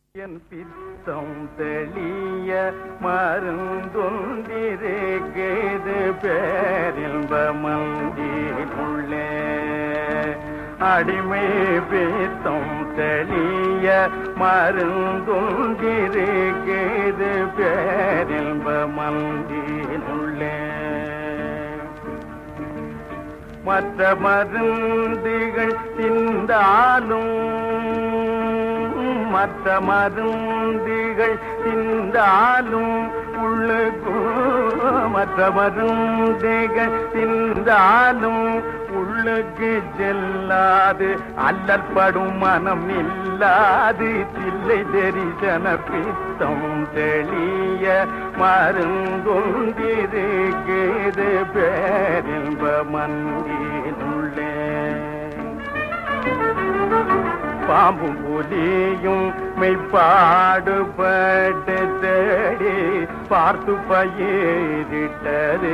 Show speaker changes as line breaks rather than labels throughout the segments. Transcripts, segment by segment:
என் பித்தம் தெளிய மருந்தொன்றிருக்கிறது பேரின்ப மந்திருள்ளே அடிமை பித்தம் தெளிய மருந்தொன்றிருக்கிறது பேரின்ப மந்திருள்ளே மற்ற மருந்துகள் தின்றாலும் மற்ற மருந்துகள் தின்றாலும் உள்ளுக்கும் மற்ற மருந்துகள் தின்றாலும் உள்ளுக்கு செல்லாது அல்லற்படும் மனம் இல்லாது தில்லை தரிசன பித்தம் தெளிய மருந்தொன்றிருக்கிறது பேரின்ப மந்திருள்ளே பாம்பும் புலியும் மெய்ப்பாடுபட்டு தேடி பார்த்து பயிரிட்டது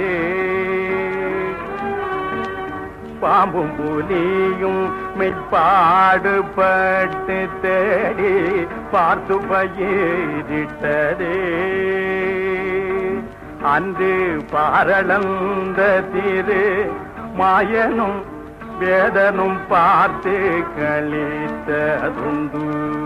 பாம்பும் புலியும் மெய்ப்பாடுபட்டு தேடி பார்த்து பயிரிட்டது அன்று பாரளந்த திரு மாயனும் வேதனும் பார்த்து கழித்ததுண்டு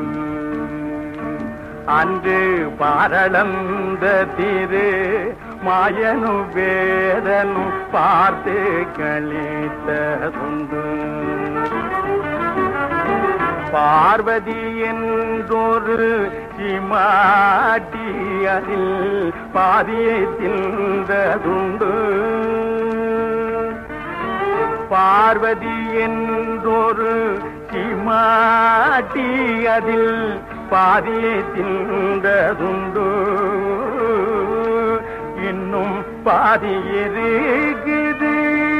அன்று பாரளந்த திரு மாயனும் வேதனும் பார்த்து கழித்ததுண்டு பார்வதி என்றொரு சிமாட்டி அதில் பாதியை தின்றதுண்டு பார்வதி என்றொரு சிமாட்டி அதில் பாதியை தின்றதுண்டு இன்னும் பாதி இருக்குது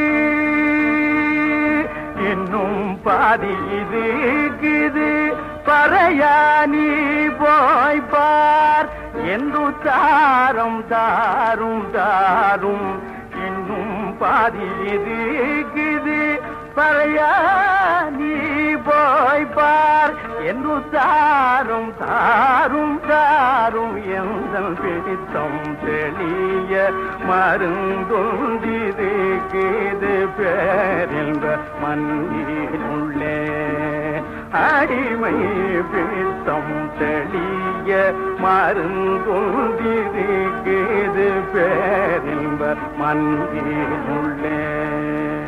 இன்னும் பாதி இருக்குது பறையானி போய் பார் என்று தாரும் தாரும் தாரும் இன்னும் பாதி இருக்குது பறையானி போய் பார் என்று தாரும் தாரும் தாரும் எந்தன் பிடித்தம் தெளிய மருந்தொன்றிருக்கிறது பேரின்ப மந்திருள்ளே அடிமை பிடித்தம் தெளிய மருந்தொன்றிருக்கிறது பேரின்ப மந்திருள்ளே